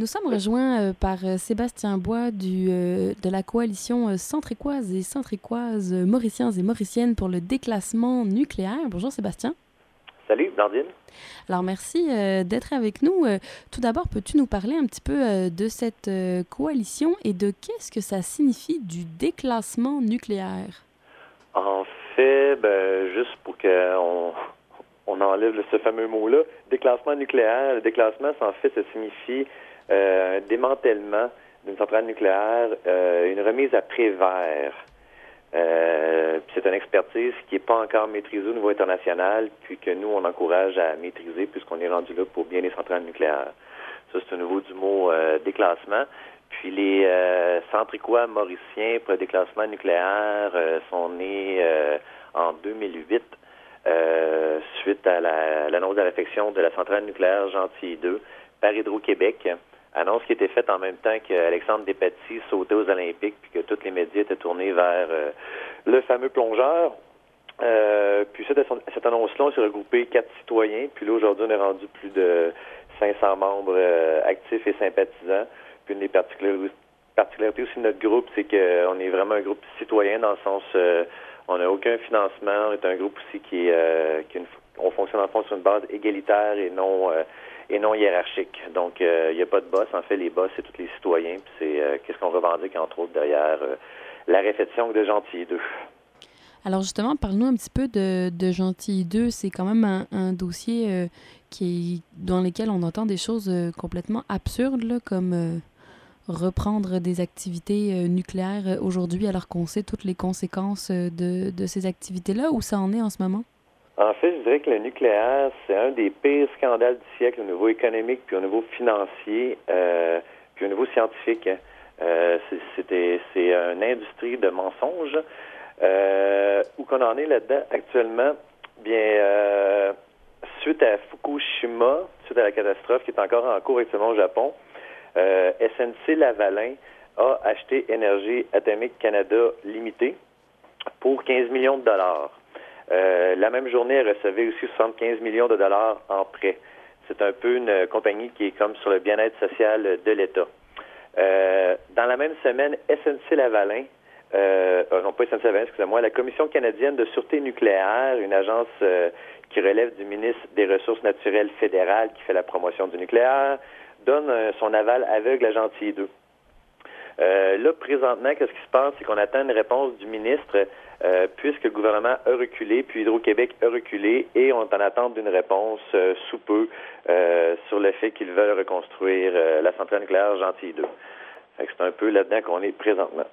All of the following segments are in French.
Nous sommes rejoints par Sébastien Bois de la coalition centricoise et centricoise mauriciens et mauriciennes pour le déclassement nucléaire. Bonjour Sébastien. Salut, Blandine. Alors merci d'être avec nous. Tout d'abord, peux-tu nous parler un petit peu de cette coalition et de qu'est-ce que ça signifie du déclassement nucléaire? En fait, juste pour qu'on enlève ce fameux mot-là, déclassement nucléaire, le déclassement, en fait, ça signifie un démantèlement d'une centrale nucléaire, une remise à prévert. C'est une expertise qui n'est pas encore maîtrisée au niveau international, puis que nous, on encourage à maîtriser puisqu'on est rendu là pour bien les centrales nucléaires. Ça, c'est au niveau du mot déclassement. Puis les centricois mauriciens pour le déclassement nucléaire sont nés en 2008 suite à l'annonce de l'affection de la centrale nucléaire Gentilly 2 par Hydro-Québec. Annonce qui était faite en même temps qu'Alexandre Despatie sautait aux Olympiques puis que tous les médias étaient tournés vers le fameux plongeur. Puis cette annonce-là, on s'est regroupé 4 citoyens. Puis là, aujourd'hui, on est rendu plus de 500 membres actifs et sympathisants. Puis une des particularités aussi de notre groupe, c'est qu'on est vraiment un groupe citoyen dans le sens on n'a aucun financement. On est un groupe aussi on fonctionne en fond sur une base égalitaire et non hiérarchique. Donc, il n'y a pas de boss. En fait, les boss, c'est tous les citoyens. Puis c'est qu'est-ce qu'on revendique, entre autres, derrière la réfection de Gentilly 2. Alors justement, parle-nous un petit peu de Gentilly 2. C'est quand même un dossier dans lequel on entend des choses complètement absurdes, là, comme reprendre des activités nucléaires aujourd'hui alors qu'on sait toutes les conséquences de ces activités-là. Où ça en est en ce moment? En fait, je dirais que le nucléaire, c'est un des pires scandales du siècle au niveau économique, puis au niveau financier, puis au niveau scientifique. C'est une industrie de mensonges. Où qu'on en est là-dedans actuellement? Bien, suite à Fukushima, suite à la catastrophe qui est encore en cours actuellement au Japon, SNC-Lavalin a acheté Énergie Atomique Canada Limitée pour 15 millions de dollars. La même journée, elle recevait aussi 75 millions de dollars en prêt. C'est un peu une compagnie qui est comme sur le bien-être social de l'État. Dans la même semaine, SNC-Lavalin, non pas SNC-Lavalin, excusez-moi, la Commission canadienne de sûreté nucléaire, une agence qui relève du ministre des Ressources naturelles fédéral qui fait la promotion du nucléaire, donne son aval aveugle à Gentilly 2. Là, présentement, qu'est-ce qui se passe? C'est qu'on attend une réponse du ministre puisque le gouvernement a reculé, puis Hydro-Québec a reculé, et on est en attente d'une réponse sous peu sur le fait qu'ils veulent reconstruire la centrale nucléaire Gentilly 2. Fait que c'est un peu là-dedans qu'on est présentement.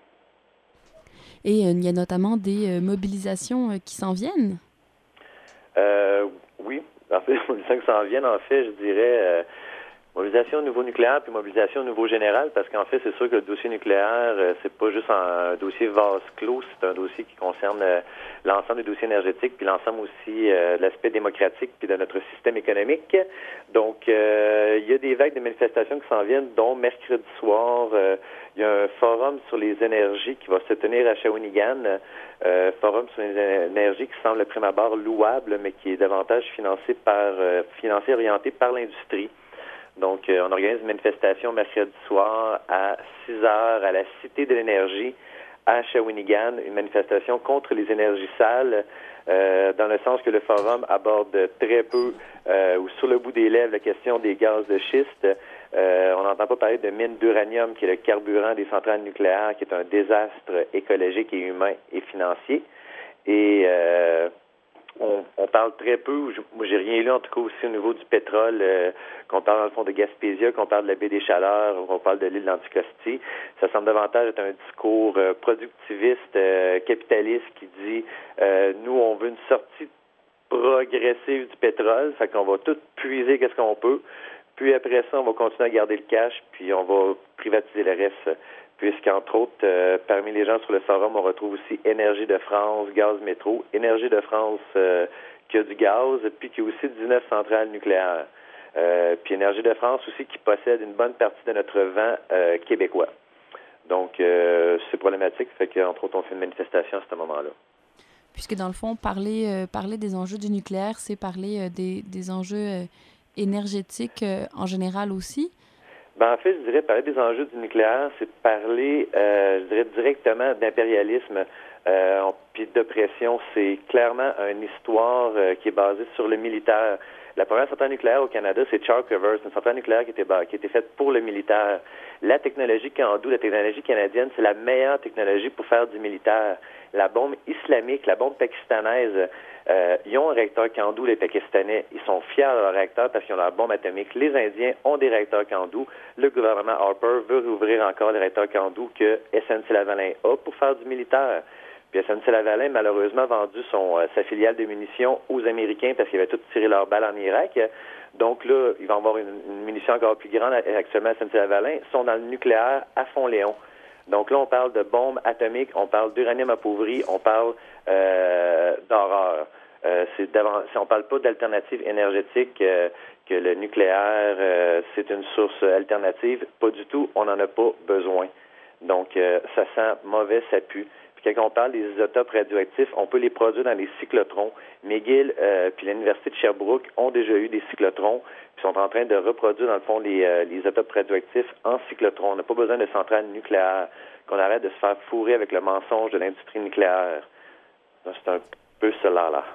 Et il y a notamment des mobilisations qui s'en viennent? Oui, en fait, les mobilisations qui s'en viennent, en fait, je dirais... mobilisation au niveau nucléaire puis mobilisation au niveau général, parce qu'en fait, c'est sûr que le dossier nucléaire, c'est pas juste un dossier vase clos, c'est un dossier qui concerne l'ensemble des dossiers énergétiques, puis l'ensemble aussi de l'aspect démocratique puis de notre système économique. Donc, il y a des vagues de manifestations qui s'en viennent, dont mercredi soir, il y a un forum sur les énergies qui va se tenir à Shawinigan, forum sur les énergies qui semble de prime abord louable, mais qui est davantage financé orienté par l'industrie. Donc, on organise une manifestation mercredi soir à 6 heures à la Cité de l'énergie à Shawinigan, une manifestation contre les énergies sales, dans le sens que le forum aborde très peu ou sur le bout des lèvres la question des gaz de schiste. On n'entend pas parler de mine d'uranium, qui est le carburant des centrales nucléaires, qui est un désastre écologique et humain et financier. Et on parle très peu, moi j'ai rien lu en tout cas aussi au niveau du pétrole, qu'on parle dans le fond de Gaspésia, qu'on parle de la baie des Chaleurs, qu'on parle de l'île d'Anticosti. Ça semble davantage être un discours productiviste, capitaliste qui dit nous on veut une sortie progressive du pétrole, fait qu'on va tout puiser qu'est-ce qu'on peut, puis après ça on va continuer à garder le cash, puis on va privatiser le reste. Puisqu'entre autres, parmi les gens sur le forum, on retrouve aussi Énergie de France, Gaz Métro, Énergie de France qui a du gaz, puis qui a aussi 19 centrales nucléaires. Puis Énergie de France aussi qui possède une bonne partie de notre vent québécois. Donc, c'est problématique, fait qu'entre autres, on fait une manifestation à ce moment-là. Puisque dans le fond, parler des enjeux du nucléaire, c'est parler des enjeux énergétiques en général aussi. Ben, en fait, je dirais parler des enjeux du nucléaire, c'est parler, je dirais directement d'impérialisme puis d'oppression. C'est clairement une histoire qui est basée sur le militaire. La première centrale nucléaire au Canada, c'est Chalk River. C'est une centrale nucléaire qui était faite pour le militaire. La technologie Candu, la technologie canadienne, c'est la meilleure technologie pour faire du militaire. La bombe islamique, la bombe pakistanaise, ils ont un réacteur Candu, les Pakistanais. Ils sont fiers de leur réacteur parce qu'ils ont leur bombe atomique. Les Indiens ont des réacteurs Candu. Le gouvernement Harper veut rouvrir encore les réacteurs Candu que SNC-Lavalin a pour faire du militaire. Puis SNC-Lavalin, malheureusement, a vendu sa filiale de munitions aux Américains parce qu'ils avaient tout tiré leurs balles en Irak. Donc là, ils vont avoir une munition encore plus grande. Actuellement, SNC-Lavalin sont dans le nucléaire à Fond-Léon. Donc là, on parle de bombes atomiques, on parle d'uranium appauvri, on parle d'horreur. On parle pas d'alternative énergétique, que le nucléaire, c'est une source alternative. Pas du tout, on n'en a pas besoin. Donc, ça sent mauvais, ça pue. Puis quand on parle des isotopes radioactifs, on peut les produire dans les cyclotrons. McGill puis l'Université de Sherbrooke ont déjà eu des cyclotrons, puis sont en train de reproduire, dans le fond, les isotopes radioactifs en cyclotrons. On n'a pas besoin de centrales nucléaires, qu'on arrête de se faire fourrer avec le mensonge de l'industrie nucléaire. Donc, c'est un peu cela, là.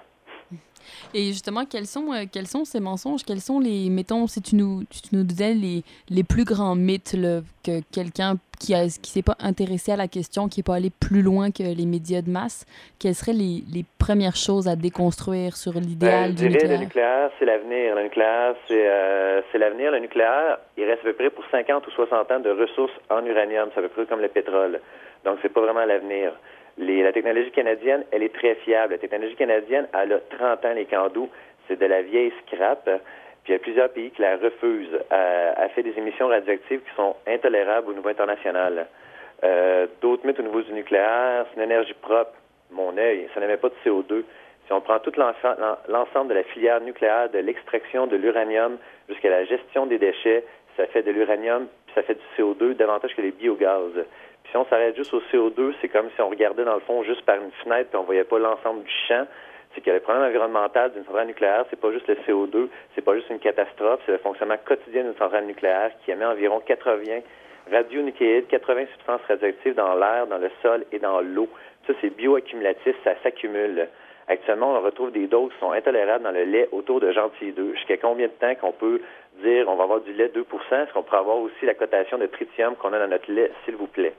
Et justement, quels sont ces mensonges? Quels sont les, mettons, si tu nous disais les plus grands mythes là, que quelqu'un qui s'est pas intéressé à la question, qui n'est pas allé plus loin que les médias de masse, quelles seraient les premières choses à déconstruire sur l'idéal du nucléaire? Le nucléaire, c'est l'avenir. Le nucléaire, c'est l'avenir. Le nucléaire, il reste à peu près pour 50 ou 60 ans de ressources en uranium. C'est à peu près comme le pétrole. Donc, c'est pas vraiment l'avenir. La technologie canadienne, elle est très fiable. La technologie canadienne, elle a 30 ans, les Candu. C'est de la vieille scrap. Puis il y a plusieurs pays qui la refusent. Elle fait des émissions radioactives qui sont intolérables au niveau international. D'autres mythes au niveau du nucléaire, c'est une énergie propre. Mon œil, ça n'émet pas de CO2. Si on prend tout l'ensemble de la filière nucléaire, de l'extraction de l'uranium jusqu'à la gestion des déchets, ça fait de l'uranium, puis ça fait du CO2 davantage que les biogaz. Puis si on s'arrête juste au CO2, c'est comme si on regardait dans le fond juste par une fenêtre puis on voyait pas l'ensemble du champ. C'est que le problème environnemental d'une centrale nucléaire, c'est pas juste le CO2, c'est pas juste une catastrophe, c'est le fonctionnement quotidien d'une centrale nucléaire qui émet environ 80 radionucléides, 80 substances radioactives dans l'air, dans le sol et dans l'eau. Ça, c'est bioaccumulatif, ça s'accumule. Actuellement, on retrouve des doses qui sont intolérables dans le lait autour de Gentil 2. Jusqu'à combien de temps qu'on peut dire on va avoir du lait 2%? Est-ce qu'on pourrait avoir aussi la cotation de tritium qu'on a dans notre lait, s'il vous plaît?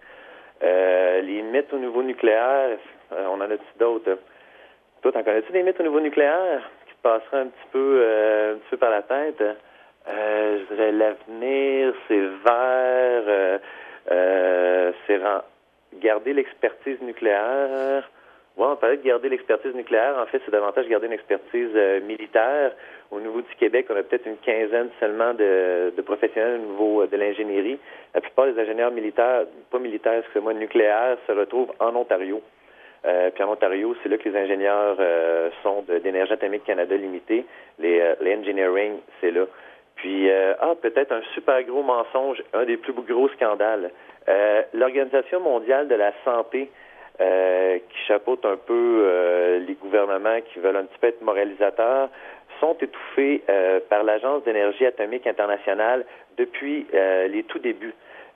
Les mythes au niveau nucléaire, on en a-tu d'autres? Toi, t'en connais-tu des mythes au niveau nucléaire qui te passeraient un petit peu par la tête? Je dirais l'avenir, c'est vert, c'est garder l'expertise nucléaire. Ouais, on parlait de garder l'expertise nucléaire. En fait, c'est davantage garder une expertise militaire. Au niveau du Québec, on a peut-être une quinzaine seulement de professionnels au niveau de l'ingénierie. La plupart des ingénieurs militaires, pas militaires, excusez-moi, nucléaires, se retrouvent en Ontario. Puis en Ontario, c'est là que les ingénieurs sont d'Énergie atomique Canada Limitée. Les engineering, c'est là. Puis, peut-être un super gros mensonge, un des plus gros scandales. L'Organisation mondiale de la santé, qui chapeaute un peu les gouvernements qui veulent un petit peu être moralisateurs, sont étouffés par l'Agence d'énergie atomique internationale depuis les tout débuts.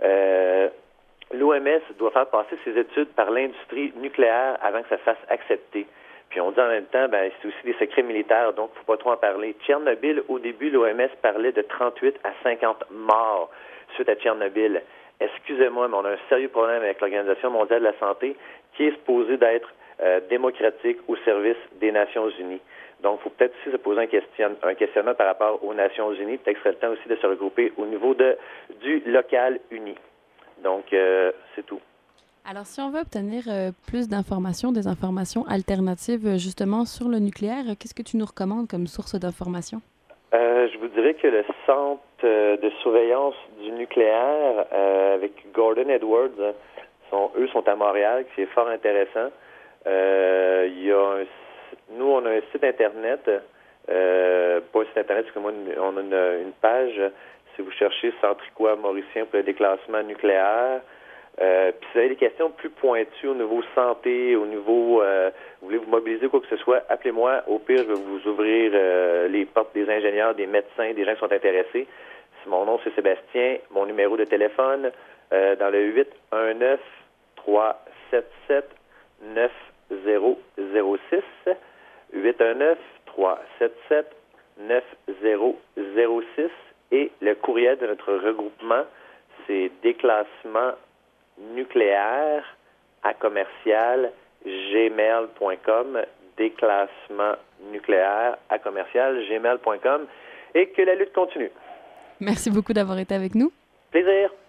L'OMS doit faire passer ses études par l'industrie nucléaire avant que ça se fasse accepter. Puis on dit en même temps, c'est aussi des secrets militaires, donc il ne faut pas trop en parler. Tchernobyl, au début, l'OMS parlait de 38 à 50 morts suite à Tchernobyl. Excusez-moi, mais on a un sérieux problème avec l'Organisation mondiale de la santé qui est supposée d'être démocratique au service des Nations unies. Donc, il faut peut-être aussi se poser un questionnement par rapport aux Nations unies. Peut-être que ce serait le temps aussi de se regrouper au niveau du local uni. Donc, c'est tout. Alors, si on veut obtenir plus d'informations, des informations alternatives justement sur le nucléaire, qu'est-ce que tu nous recommandes comme source d'information? Je vous dirais que le Centre de surveillance du nucléaire avec Gordon Edwards, eux sont à Montréal, qui est fort intéressant. Nous, on a un site Internet, pas un site Internet, parce que moi, on a une page. Si vous cherchez Centricois Mauricien pour le déclassement nucléaire, puis si vous avez des questions plus pointues au niveau santé, au niveau vous voulez vous mobiliser quoi que ce soit, appelez-moi. Au pire, je vais vous ouvrir les portes des ingénieurs, des médecins, des gens qui sont intéressés. Mon nom, c'est Sébastien. Mon numéro de téléphone, dans le 819-377-9006. 819-377-9006. Et le courriel de notre regroupement, c'est déclassementnucléaire@gmail.com. Déclassementnucléaire@gmail.com. Et que la lutte continue. Merci beaucoup d'avoir été avec nous. Plaisir.